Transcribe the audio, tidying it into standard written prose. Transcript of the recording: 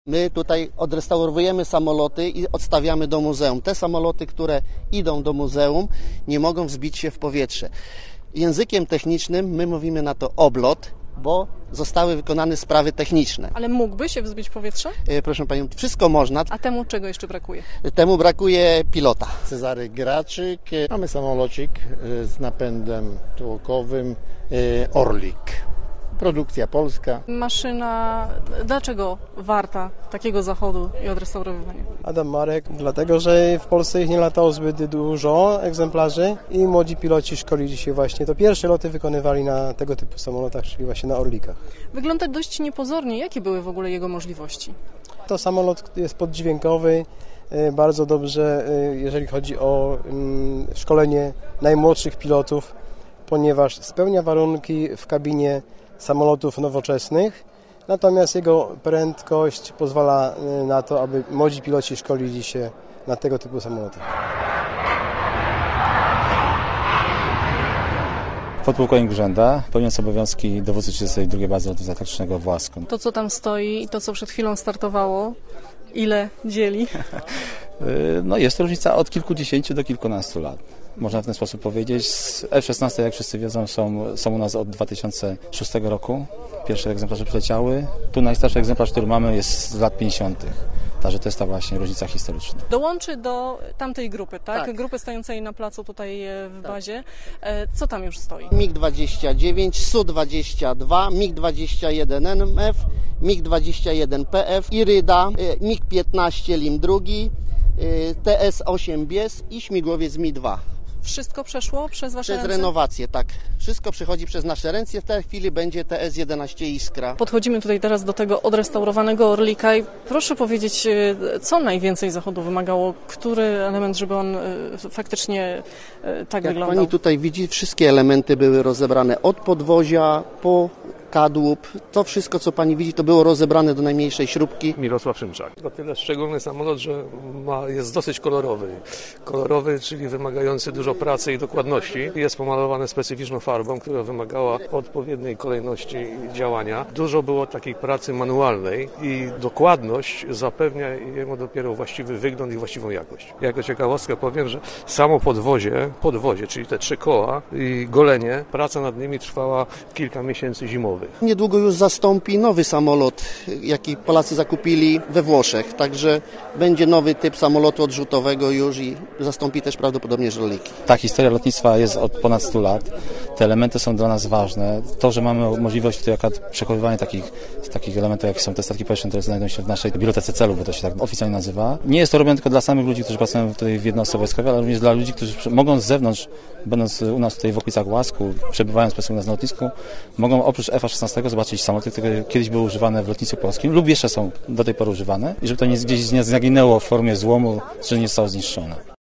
My tutaj odrestaurujemy samoloty i odstawiamy do muzeum. Te samoloty, które idą do muzeum, nie mogą wzbić się w powietrze. Językiem technicznym my mówimy na to oblot, bo zostały wykonane sprawy techniczne. Ale mógłby się wzbić w powietrze? Proszę Panią, wszystko można. A temu czego jeszcze brakuje? Temu brakuje pilota. Cezary Graczyk. Mamy samolocik z napędem tłokowym Orlik. Produkcja polska. Maszyna, dlaczego warta takiego zachodu i odrestaurowywania? Adam Marek, dlatego że w Polsce ich nie latało zbyt dużo egzemplarzy i młodzi piloci szkolili się właśnie. To pierwsze loty wykonywali na tego typu samolotach, czyli właśnie na Orlikach. Wygląda dość niepozornie. Jakie były w ogóle jego możliwości? To samolot jest poddźwiękowy, bardzo dobrze, jeżeli chodzi o szkolenie najmłodszych pilotów, ponieważ spełnia warunki w kabinie samolotów nowoczesnych, natomiast jego prędkość pozwala na to, aby młodzi piloci szkolili się na tego typu samolotach. Podpułkownik Grzęda, pełniąc obowiązki dowódcy 32 Bazy Lotnictwa Taktycznego w Łasku. To, co tam stoi i to, co przed chwilą startowało, ile dzieli? No jest to różnica od kilkudziesięciu do kilkunastu lat. Można w ten sposób powiedzieć. F-16, jak wszyscy wiedzą, są u nas od 2006 roku. Pierwsze egzemplarze przyleciały. Tu najstarszy egzemplarz, który mamy, jest z lat 50. Także to jest ta właśnie różnica historyczna. Dołączy do tamtej grupy, tak? Tak. Grupy stojącej na placu tutaj w bazie. Co tam już stoi? MiG-29, Su-22, MiG-21NF, MiG-21PF, Iryda, MiG-15 LIM II, TS-8 Bies i śmigłowiec Mi-2. Wszystko przeszło przez Wasze Przez ręce? renowację, tak. Wszystko przychodzi przez nasze ręce. W tej chwili będzie TS-11 Iskra. Podchodzimy tutaj teraz do tego odrestaurowanego Orlika i proszę powiedzieć, co najwięcej zachodu wymagało, który element, żeby on faktycznie tak Jak wyglądał? Pani tutaj widzi, wszystkie elementy były rozebrane od podwozia po kadłub. To wszystko, co Pani widzi, to było rozebrane do najmniejszej śrubki. Mirosław Szymczak. To tyle szczególny samolot, że jest dosyć kolorowy. Kolorowy, czyli wymagający dużo pracy i dokładności. Jest pomalowany specyficzną farbą, która wymagała odpowiedniej kolejności działania. Dużo było takiej pracy manualnej i dokładność zapewnia jemu dopiero właściwy wygląd i właściwą jakość. Jako ciekawostkę powiem, że samo podwozie, czyli te 3 koła i golenie, praca nad nimi trwała kilka miesięcy zimowych. Niedługo już zastąpi nowy samolot, jaki Polacy zakupili we Włoszech. Także będzie nowy typ samolotu odrzutowego już i zastąpi też prawdopodobnie żołniki. Ta historia lotnictwa jest od ponad 100 lat. Te elementy są dla nas ważne. To, że mamy możliwość tutaj przechowywania takich elementów, jak są te statki powietrzne, które znajdują się w naszej bibliotece celów, bo to się tak oficjalnie nazywa. Nie jest to robione tylko dla samych ludzi, którzy pracują tutaj w jednostce wojskowej, ale również dla ludzi, którzy mogą z zewnątrz, będąc u nas tutaj w okolicach Łasku, przebywając u nas na lotnisku, mogą oprócz F-16 zobaczyć samoloty, które kiedyś były używane w lotnictwie polskim lub jeszcze są do tej pory używane i żeby to gdzieś nie zaginęło w formie złomu, czy nie zostało zniszczone.